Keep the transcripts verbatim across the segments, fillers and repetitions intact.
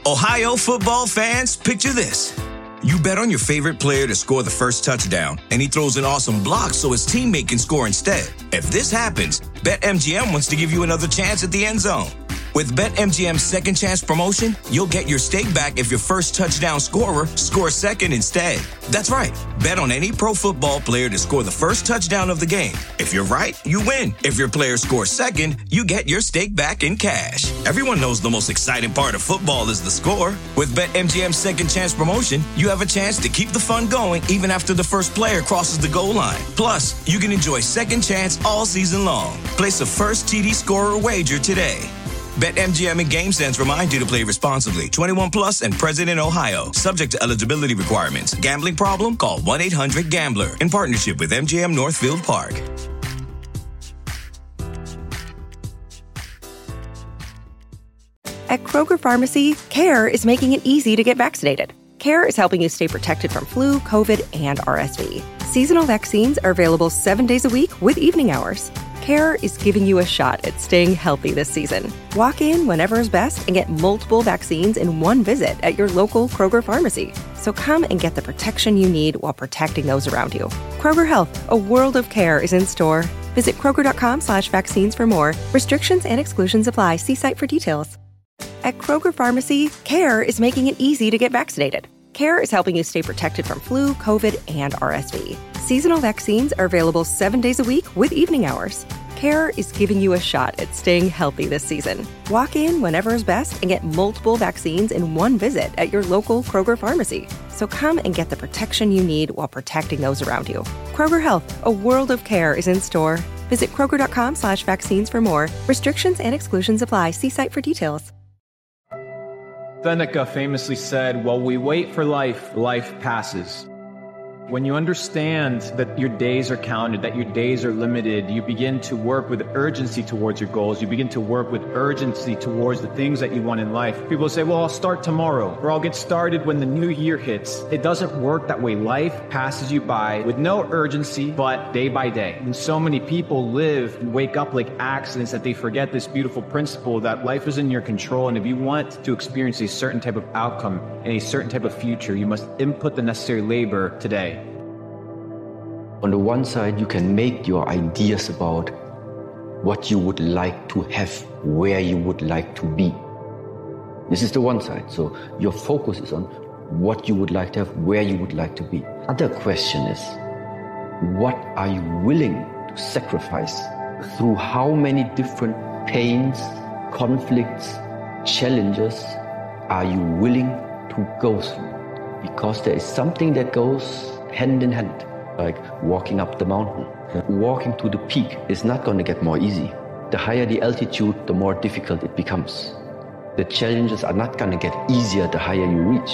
Ohio football fans, picture this. You bet on your favorite player to score the first touchdown, and he throws an awesome block so his teammate can score instead. If this happens, BetMGM wants to give you another chance at the end zone. With BetMGM's Second Chance promotion, you'll get your stake back if your first touchdown scorer scores second instead. That's right. Bet on any pro football player to score the first touchdown of the game. If you're right, you win. If your player scores second, you get your stake back in cash. Everyone knows the most exciting part of football is the score. With BetMGM's Second Chance promotion, you have a chance to keep the fun going even after the first player crosses the goal line. Plus, you can enjoy Second Chance all season long. Place a first T D scorer wager today. BetMGM and GameSense remind you to play responsibly. twenty-one plus and present in Ohio. Subject to eligibility requirements. Gambling problem? Call one eight hundred gambler. In partnership with M G M Northfield Park. At Kroger Pharmacy, CARE is making it easy to get vaccinated. CARE is helping you stay protected from flu, COVID, and R S V. Seasonal vaccines are available seven days a week with evening hours. CARE is giving you a shot at staying healthy this season. Walk in whenever is best and get multiple vaccines in one visit at your local Kroger pharmacy. So come and get the protection you need while protecting those around you. Kroger Health, a world of care is in store. Visit Kroger.com slash vaccines for more. Restrictions and exclusions apply. See site for details. At Kroger Pharmacy, CARE is making it easy to get vaccinated. CARE is helping you stay protected from flu, COVID, and R S V. Seasonal vaccines are available seven days a week with evening hours. CARE is giving you a shot at staying healthy this season. Walk in whenever is best and get multiple vaccines in one visit at your local Kroger pharmacy. So come and get the protection you need while protecting those around you. Kroger Health, a world of care is in store. Visit Kroger.com slash vaccines for more. Restrictions and exclusions apply. See site for details. Seneca famously said, while we wait for life, life passes. When you understand that your days are counted, that your days are limited, you begin to work with urgency towards your goals. You begin to work with urgency towards the things that you want in life. People say, well, I'll start tomorrow, or I'll get started when the new year hits. It doesn't work that way. Life passes you by with no urgency, but day by day. And so many people live and wake up like accidents that they forget this beautiful principle that life is in your control. And if you want to experience a certain type of outcome and a certain type of future, you must input the necessary labor today. On the one side, you can make your ideas about what you would like to have, where you would like to be. This is the one side. So your focus is on what you would like to have, where you would like to be. Other question is, what are you willing to sacrifice? Through how many different pains, conflicts, challenges are you willing to go through? Because there is something that goes hand in hand. Like walking up the mountain. Walking to the peak is not going to get more easy. The higher the altitude, the more difficult it becomes. The challenges are not going to get easier the higher you reach.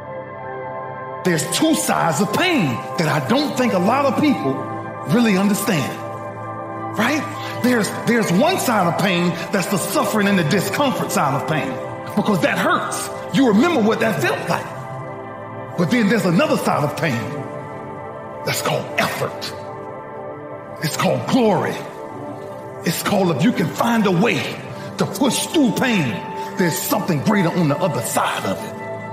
There's two sides of pain that I don't think a lot of people really understand. Right? There's, there's one side of pain that's the suffering and the discomfort side of pain. Because that hurts. You remember what that felt like. But then there's another side of pain. That's called effort. It's called glory. It's called if you can find a way to push through pain, there's something greater on the other side of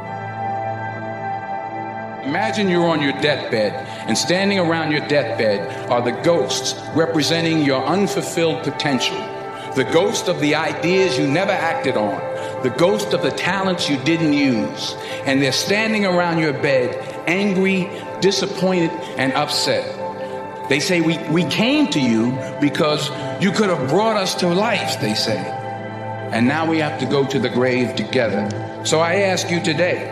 it. Imagine you're on your deathbed, and standing around your deathbed are the ghosts representing your unfulfilled potential. The ghost of the ideas you never acted on. The ghost of the talents you didn't use. And they're standing around your bed, angry, disappointed, and upset. They say, we, we came to you because you could have brought us to life, they say. And now we have to go to the grave together. So I ask you today,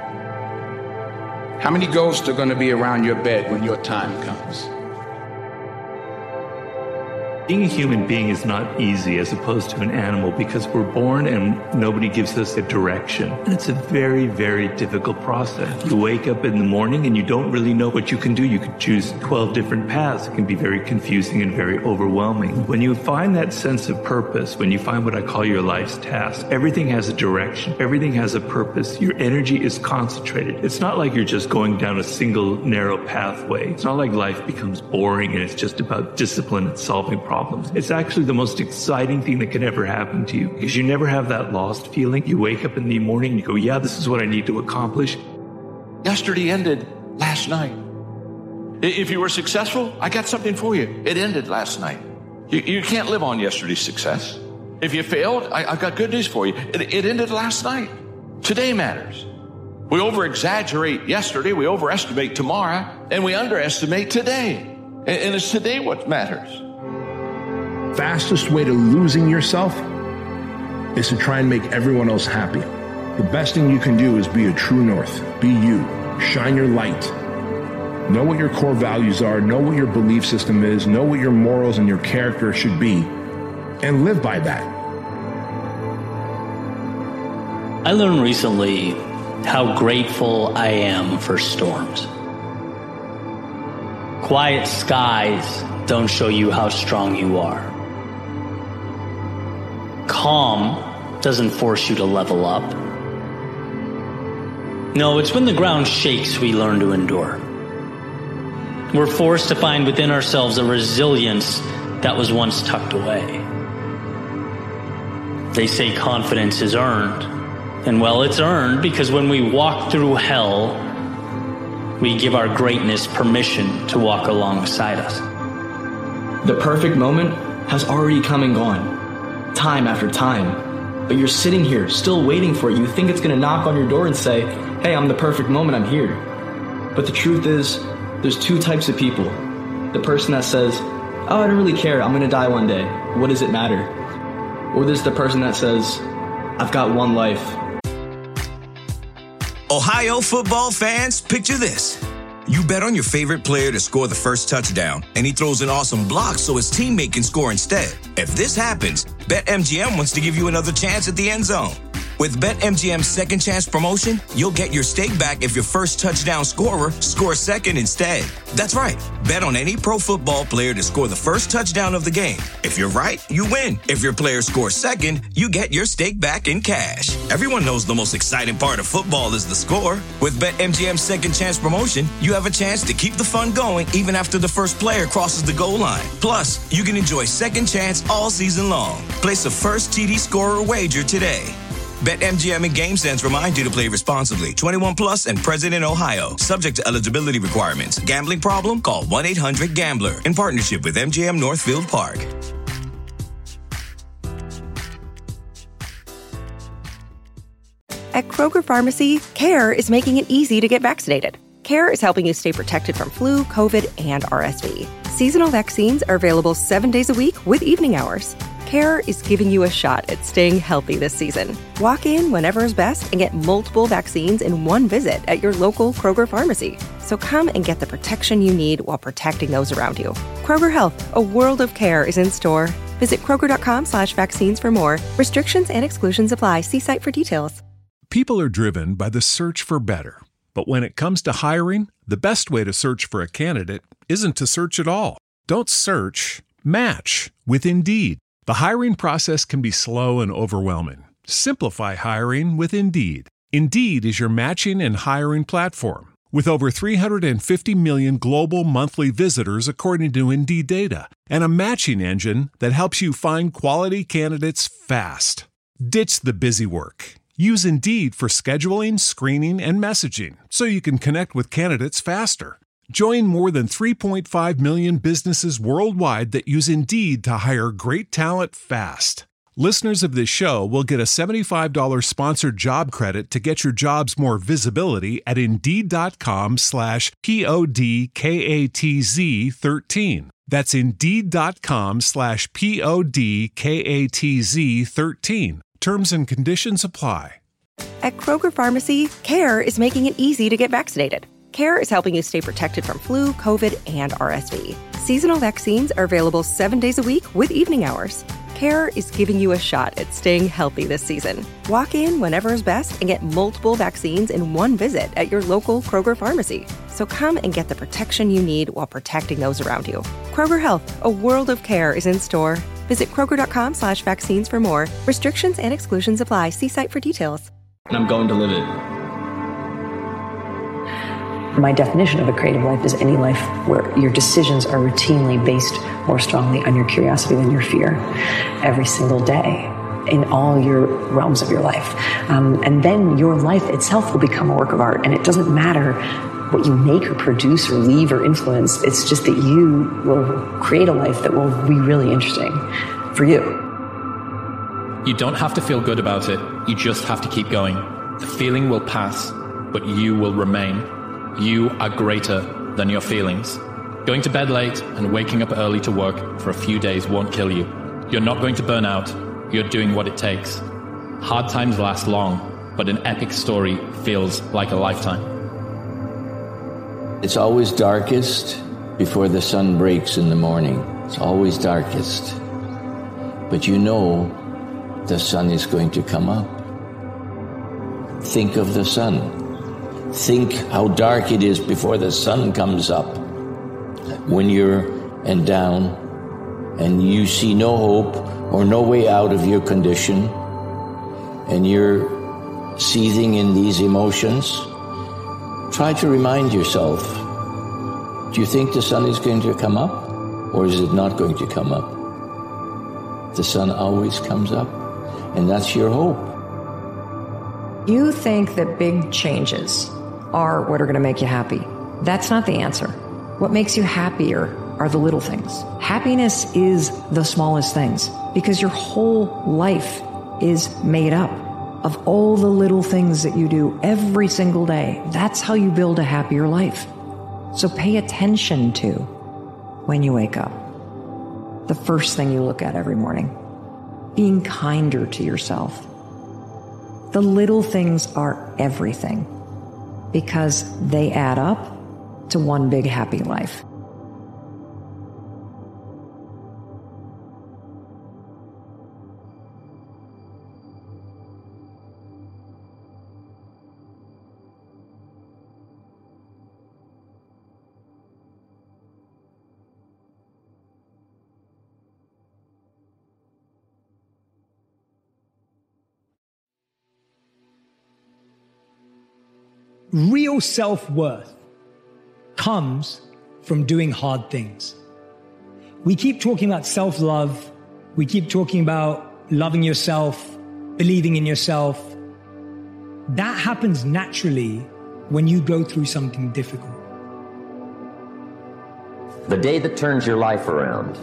how many ghosts are going to be around your bed when your time comes? Being a human being is not easy as opposed to an animal because we're born and nobody gives us a direction. And it's a very, very difficult process. You wake up in the morning and you don't really know what you can do. You could choose twelve different paths. It can be very confusing and very overwhelming. When you find that sense of purpose, when you find what I call your life's task, everything has a direction. Everything has a purpose. Your energy is concentrated. It's not like you're just going down a single narrow pathway. It's not like life becomes boring and it's just about discipline and solving problems. problems. It's actually the most exciting thing that can ever happen to you because you never have that lost feeling. You wake up in the morning and you go, yeah, this is what I need to accomplish. Yesterday ended last night. If you were successful, I got something for you. It ended last night. You, you can't live on yesterday's success. If you failed, I, I've got good news for you. It, it ended last night. Today matters. We over-exaggerate yesterday, we overestimate tomorrow, and we underestimate today. And, and it's today what matters. Fastest way to losing yourself is to try and make everyone else happy. The best thing you can do is be a true north. Be you. Shine your light. Know what your core values are. Know what your belief system is. Know what your morals and your character should be. And live by that. I learned recently how grateful I am for storms. Quiet skies don't show you how strong you are. Calm doesn't force you to level up. No, it's when the ground shakes we learn to endure. We're forced to find within ourselves a resilience that was once tucked away. They say confidence is earned. And well, it's earned because when we walk through hell, we give our greatness permission to walk alongside us. The perfect moment has already come and gone, time after time. But you're sitting here still waiting for it. You think it's going to knock on your door and say, hey, I'm the perfect moment, I'm here. But the truth is, there's two types of people. The person that says, oh, I don't really care, I'm going to die one day. What does it matter? Or there's the person that says, I've got one life. Ohio football fans, picture this. You bet on your favorite player to score the first touchdown, and he throws an awesome block so his teammate can score instead. If this happens, BetMGM wants to give you another chance at the end zone. With BetMGM's Second Chance promotion, you'll get your stake back if your first touchdown scorer scores second instead. That's right. Bet on any pro football player to score the first touchdown of the game. If you're right, you win. If your player scores second, you get your stake back in cash. Everyone knows the most exciting part of football is the score. With BetMGM's Second Chance promotion, you have a chance to keep the fun going even after the first player crosses the goal line. Plus, you can enjoy Second Chance all season long. Place a first T D scorer wager today. BetMGM and GameSense remind you to play responsibly. twenty-one plus and present in Ohio. Subject to eligibility requirements. Gambling problem? Call one eight hundred gambler. In partnership with M G M Northfield Park. At Kroger Pharmacy, CARE is making it easy to get vaccinated. CARE is helping you stay protected from flu, COVID, and R S V. Seasonal vaccines are available seven days a week with evening hours. CARE is giving you a shot at staying healthy this season. Walk in whenever is best and get multiple vaccines in one visit at your local Kroger pharmacy. So come and get the protection you need while protecting those around you. Kroger Health, a world of care is in store. Visit Kroger.com slash vaccines for more. Restrictions and exclusions apply. See site for details. People are driven by the search for better. But when it comes to hiring, the best way to search for a candidate isn't to search at all. Don't search, match with Indeed. The hiring process can be slow and overwhelming. Simplify hiring with Indeed. Indeed is your matching and hiring platform. With over three hundred fifty million global monthly visitors according to Indeed data, and a matching engine that helps you find quality candidates fast. Ditch the busy work. Use Indeed for scheduling, screening, and messaging so you can connect with candidates faster. Join more than three point five million businesses worldwide that use Indeed to hire great talent fast. Listeners of this show will get a seventy-five dollars sponsored job credit to get your jobs more visibility at Indeed.com slash P-O-D-K-A-T-Z 13. That's Indeed.com slash P-O-D-K-A-T-Z 13. Terms and conditions apply. At Kroger Pharmacy, CARE is making it easy to get vaccinated. CARE is helping you stay protected from flu, COVID, and R S V. Seasonal vaccines are available seven days a week with evening hours. CARE is giving you a shot at staying healthy this season. Walk in whenever is best and get multiple vaccines in one visit at your local Kroger pharmacy. So come and get the protection you need while protecting those around you. Kroger Health, a world of care is in store. Visit Kroger.com slash vaccines for more. Restrictions and exclusions apply. See site for details. And I'm going to live it. My definition of a creative life is any life where your decisions are routinely based more strongly on your curiosity than your fear every single day in all your realms of your life. Um, and then your life itself will become a work of art. And it doesn't matter what you make or produce or leave or influence. It's just that you will create a life that will be really interesting for you. You don't have to feel good about it. You just have to keep going. The feeling will pass, but you will remain. You are greater than your feelings. Going to bed late and waking up early to work for a few days won't kill you. You're not going to burn out. You're doing what it takes. Hard times last long, but an epic story feels like a lifetime. It's always darkest before the sun breaks in the morning. It's always darkest. But you know the sun is going to come up. Think of the sun. Think how dark it is before the sun comes up. When you're and down and you see no hope or no way out of your condition and you're seething in these emotions, try to remind yourself, do you think the sun is going to come up or is it not going to come up? The sun always comes up, and that's your hope. You think that big changes are what are going to make you happy. That's not the answer. What makes you happier are the little things. Happiness is the smallest things because your whole life is made up of all the little things that you do every single day. That's how you build a happier life. So pay attention to when you wake up. The first thing you look at every morning. Being kinder to yourself. The little things are everything because they add up to one big happy life. Real self-worth comes from doing hard things. We keep talking about self-love. We keep talking about loving yourself, believing in yourself. That happens naturally when you go through something difficult. The day that turns your life around.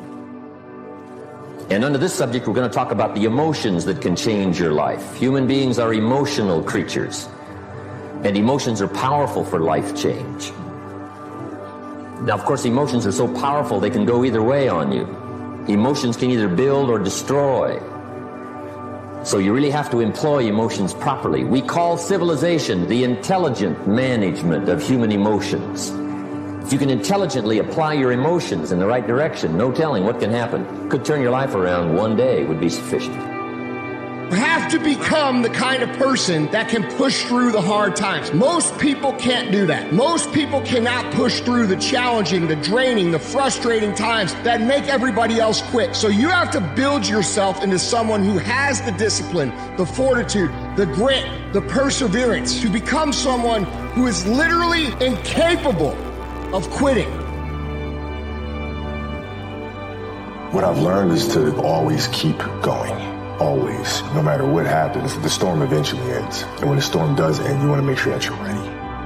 And under this subject, we're going to talk about the emotions that can change your life. Human beings are emotional creatures. And emotions are powerful for life change. Now, of course, emotions are so powerful they can go either way on you. Emotions can either build or destroy. So you really have to employ emotions properly. We call civilization the intelligent management of human emotions. If you can intelligently apply your emotions in the right direction, no telling what can happen. Could turn your life around one day would be sufficient. You have to become the kind of person that can push through the hard times. Most people can't do that. Most people cannot push through the challenging, the draining, the frustrating times that make everybody else quit. So you have to build yourself into someone who has the discipline, the fortitude, the grit, the perseverance to become someone who is literally incapable of quitting. What I've learned is to always keep going. Always. No matter what happens, the storm eventually ends. And when the storm does end, you want to make sure that you're ready.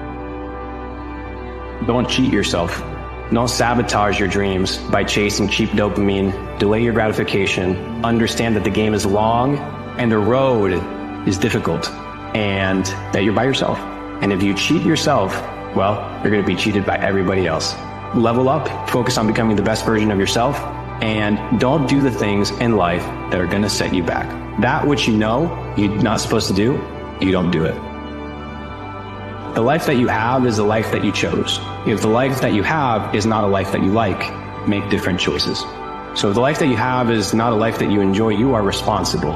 Don't cheat yourself. Don't sabotage your dreams by chasing cheap dopamine. Delay your gratification. Understand that the game is long and the road is difficult and that you're by yourself. And if you cheat yourself, well, you're going to be cheated by everybody else. Level up. Focus on becoming the best version of yourself. And don't do the things in life that are going to set you back. That which you know you're not supposed to do, you don't do it. The life that you have is the life that you chose. If the life that you have is not a life that you like, make different choices. So if the life that you have is not a life that you enjoy, you are responsible.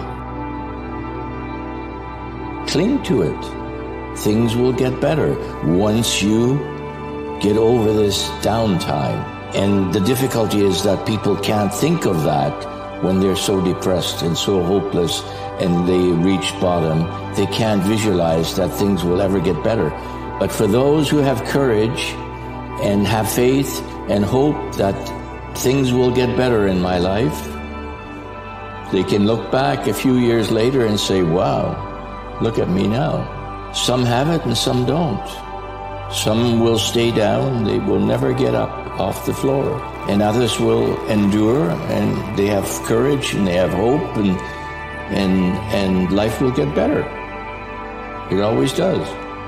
Cling to it. Things will get better once you get over this downtime. And the difficulty is that people can't think of that when they're so depressed and so hopeless and they reach bottom. They can't visualize that things will ever get better. But for those who have courage and have faith and hope that things will get better in my life, they can look back a few years later and say, wow, look at me now. Some have it and some don't. Some will stay down, they will never get up off the floor. And others will endure, and they have courage and they have hope, and and and life will get better. It always does.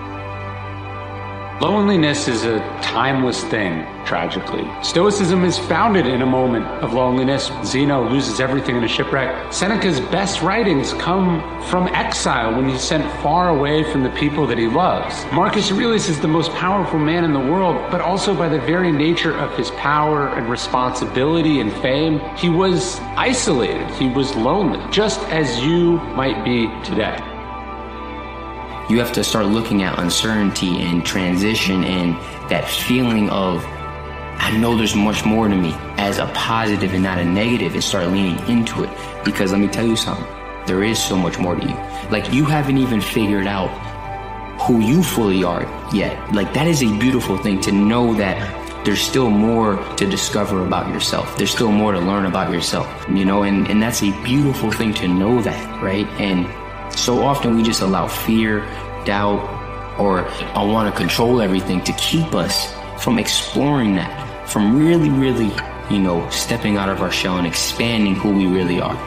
Loneliness is a timeless thing, tragically. Stoicism is founded in a moment of loneliness. Zeno loses everything in a shipwreck. Seneca's best writings come from exile when he's sent far away from the people that he loves. Marcus Aurelius is the most powerful man in the world, but also by the very nature of his power and responsibility and fame, he was isolated. He was lonely, just as you might be today. You have to start looking at uncertainty and transition and that feeling of, I know there's much more to me, as a positive and not a negative, and start leaning into it. Because let me tell you something, there is so much more to you. Like, you haven't even figured out who you fully are yet. Like, that is a beautiful thing, to know that there's still more to discover about yourself. There's still more to learn about yourself, you know, and, and that's a beautiful thing to know that, right? And so often we just allow fear, doubt, or I want to control everything to keep us from exploring that, from really, really, you know, stepping out of our shell and expanding who we really are.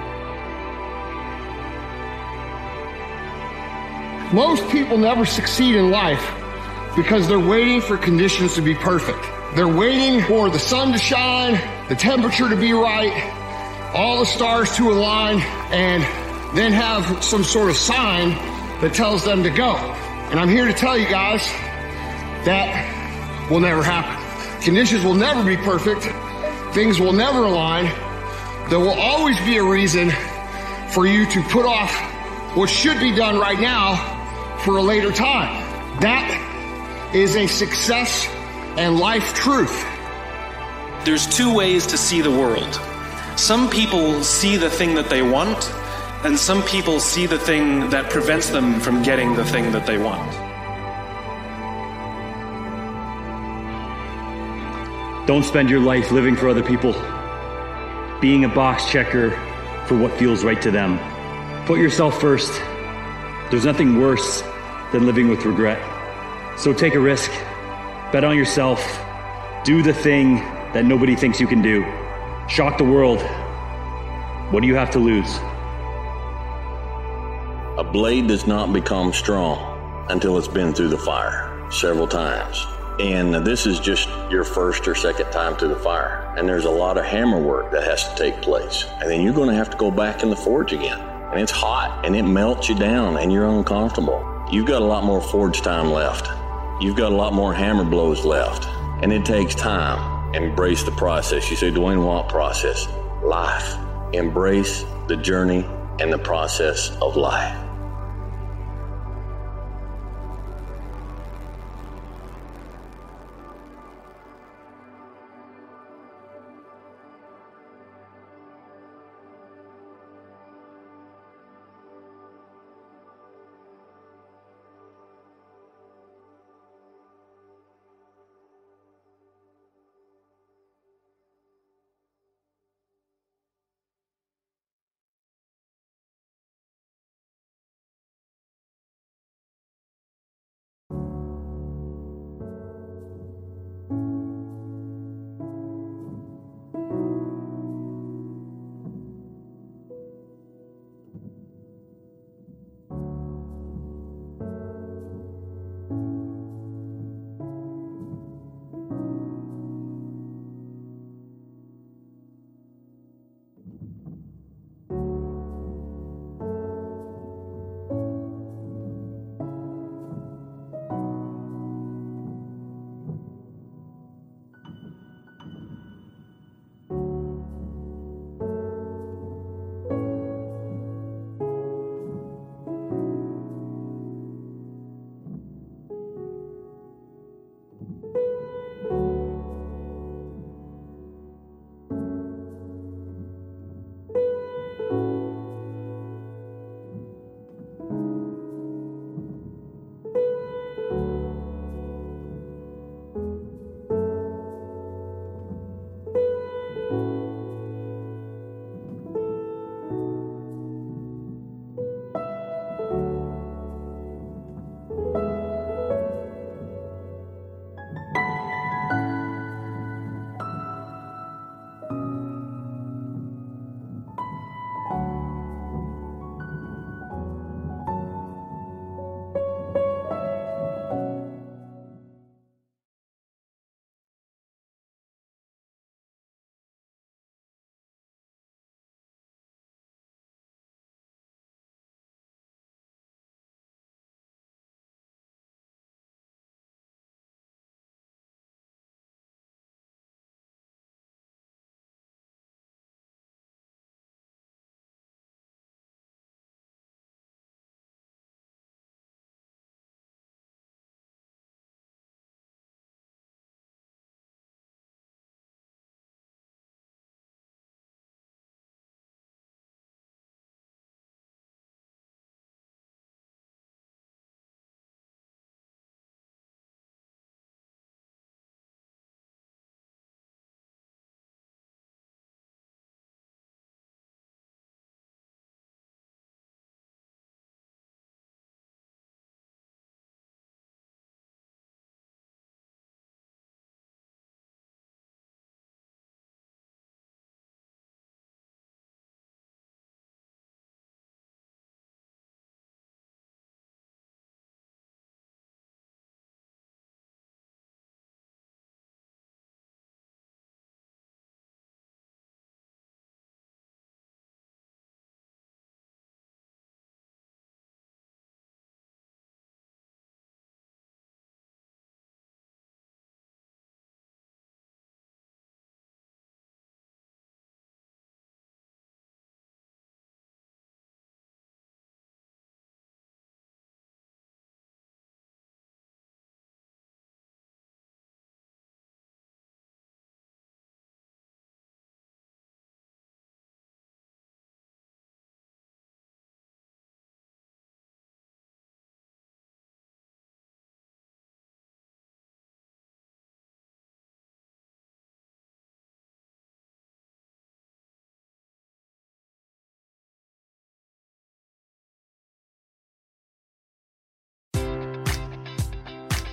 Most people never succeed in life because they're waiting for conditions to be perfect. They're waiting for the sun to shine, the temperature to be right, all the stars to align, and then have some sort of sign that tells them to go. And I'm here to tell you guys that will never happen. Conditions will never be perfect. Things will never align. There will always be a reason for you to put off what should be done right now for a later time. That is a success and life truth. There's two ways to see the world. Some people see the thing that they want, and some people see the thing that prevents them from getting the thing that they want. Don't spend your life living for other people, being a box checker for what feels right to them. Put yourself first. There's nothing worse than living with regret. So take a risk, bet on yourself, do the thing that nobody thinks you can do. Shock the world. What do you have to lose? A blade does not become strong until it's been through the fire several times. And this is just your first or second time through the fire. And there's a lot of hammer work that has to take place. And then you're going to have to go back in the forge again. And it's hot and it melts you down and you're uncomfortable. You've got a lot more forge time left. You've got a lot more hammer blows left. And it takes time. Embrace the process. You say, Dwayne, what process? Life. Embrace the journey and the process of life.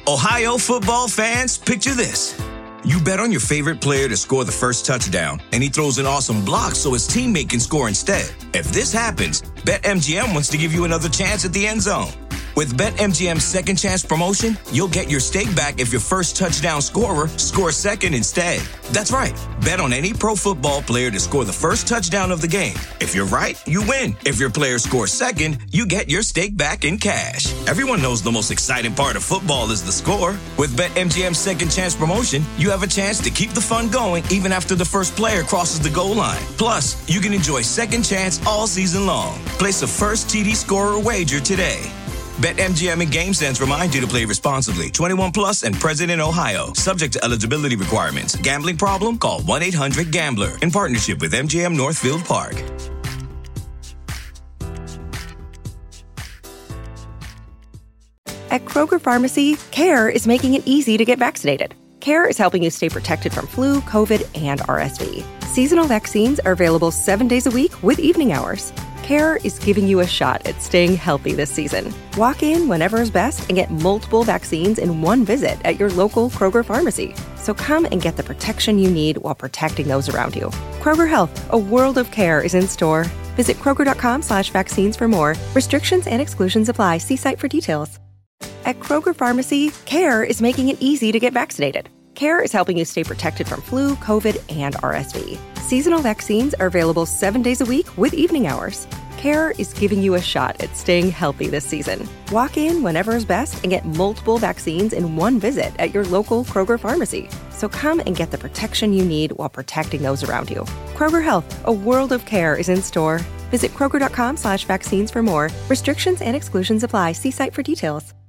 Ohio football fans, picture this. You bet on your favorite player to score the first touchdown, and he throws an awesome block so his teammate can score instead. If this happens, BetMGM wants to give you another chance at the end zone. With BetMGM's second chance promotion, you'll get your stake back if your first touchdown scorer scores second instead. That's right. Bet on any pro football player to score the first touchdown of the game. If you're right, you win. If your player scores second, you get your stake back in cash. Everyone knows the most exciting part of football is the score. With BetMGM's second chance promotion, you have a chance to keep the fun going even after the first player crosses the goal line. Plus, you can enjoy second chance all season long. Place a first T D scorer wager today. BetMGM and GameSense remind you to play responsibly. twenty-one plus and present in Ohio. Subject to eligibility requirements. Gambling problem? Call one eight hundred gambler. In partnership with M G M Northfield Park. At Kroger Pharmacy, CARE is making it easy to get vaccinated. CARE is helping you stay protected from flu, COVID, and R S V. Seasonal vaccines are available seven days a week with evening hours. CARE is giving you a shot at staying healthy this season. Walk in whenever is best and get multiple vaccines in one visit at your local Kroger pharmacy. So come and get the protection you need while protecting those around you. Kroger Health, a world of care, is in store. Visit Kroger.com slash vaccines for more. Restrictions and exclusions apply. See site for details. At Kroger Pharmacy, CARE is making it easy to get vaccinated. CARE is helping you stay protected from flu, COVID, and R S V. Seasonal vaccines are available seven days a week with evening hours. CARE is giving you a shot at staying healthy this season. Walk in whenever is best and get multiple vaccines in one visit at your local Kroger pharmacy. So come and get the protection you need while protecting those around you. Kroger Health, a world of care, is in store. Visit Kroger.com slash vaccines for more. Restrictions and exclusions apply. See site for details.